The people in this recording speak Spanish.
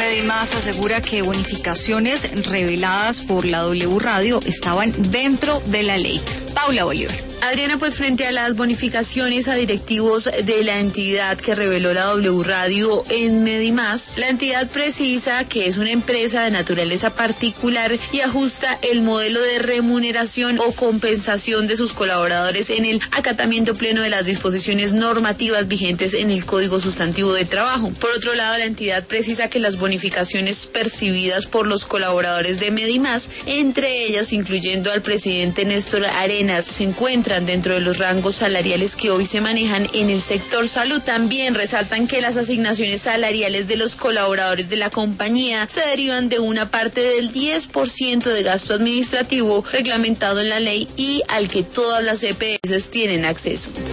Medimás asegura que bonificaciones reveladas por la W Radio estaban dentro de la ley. Paula Bolívar. Adriana, pues frente a las bonificaciones a directivos de la entidad que reveló la W Radio en Medimás, la entidad precisa que es una empresa de naturaleza particular y ajusta el modelo de remuneración o compensación de sus colaboradores en el acatamiento pleno de las disposiciones normativas vigentes en el Código Sustantivo de Trabajo. Por otro lado, la entidad precisa que las bonificaciones percibidas por los colaboradores de Medimás, entre ellas incluyendo al presidente Néstor Arenas, se encuentran dentro de los rangos salariales que hoy se manejan en el sector salud. También resaltan que las asignaciones salariales de los colaboradores de la compañía se derivan de una parte del 10% de gasto administrativo reglamentado en la ley y al que todas las EPS tienen acceso.